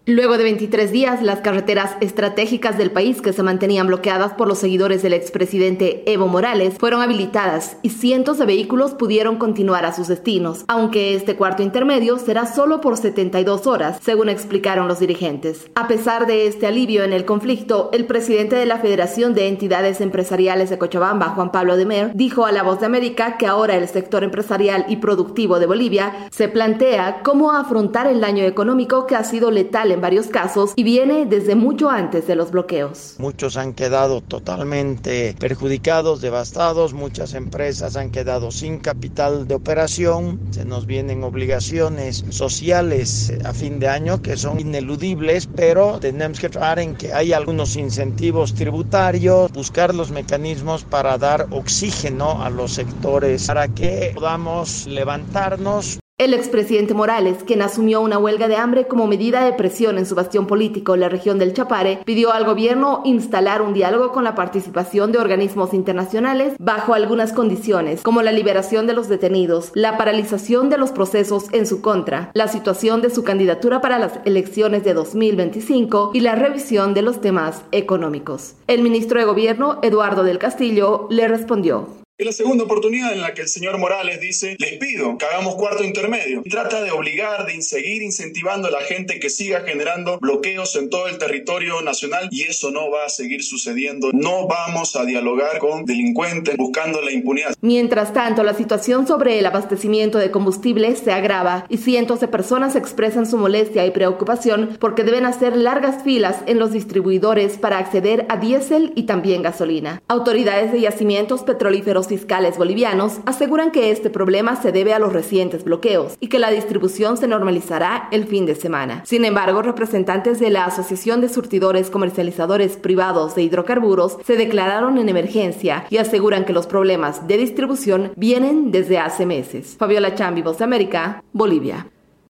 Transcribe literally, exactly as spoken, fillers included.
Luego de veintitrés días, las carreteras estratégicas del país que se mantenían bloqueadas por los seguidores del expresidente Evo Morales fueron habilitadas y cientos de vehículos pudieron continuar a sus destinos, aunque este cuarto intermedio será solo por setenta y dos horas, según explicaron los dirigentes. A pesar de este alivio en el conflicto, el presidente de la Federación de Entidades Empresariales de Cochabamba, Juan Pablo Demer, dijo a La Voz de América que ahora el sector empresarial y productivo de Bolivia se plantea cómo afrontar el daño económico que ha sido letal en varios casos y viene desde mucho antes de los bloqueos. Muchos han quedado totalmente perjudicados, devastados, muchas empresas han quedado sin capital de operación, se nos vienen obligaciones sociales a fin de año que son ineludibles, pero tenemos que trabajar en que hay algunos incentivos tributarios, buscar los mecanismos para dar oxígeno a los sectores para que podamos levantarnos. El expresidente Morales, quien asumió una huelga de hambre como medida de presión en su bastión político en la región del Chapare, pidió al gobierno instalar un diálogo con la participación de organismos internacionales bajo algunas condiciones, como la liberación de los detenidos, la paralización de los procesos en su contra, la situación de su candidatura para las elecciones de dos mil veinticinco y la revisión de los temas económicos. El ministro de Gobierno, Eduardo del Castillo, le respondió. Es la segunda oportunidad en la que el señor Morales dice, les pido que hagamos cuarto intermedio. Y trata de obligar, de seguir incentivando a la gente que siga generando bloqueos en todo el territorio nacional y eso no va a seguir sucediendo. No vamos a dialogar con delincuentes buscando la impunidad. Mientras tanto, la situación sobre el abastecimiento de combustible se agrava y cientos de personas expresan su molestia y preocupación porque deben hacer largas filas en los distribuidores para acceder a diésel y también gasolina. Autoridades de yacimientos petrolíferos fiscales bolivianos aseguran que este problema se debe a los recientes bloqueos y que la distribución se normalizará el fin de semana. Sin embargo, representantes de la Asociación de Surtidores Comercializadores Privados de Hidrocarburos se declararon en emergencia y aseguran que los problemas de distribución vienen desde hace meses. Fabiola Chambi, Voz de América, Bolivia.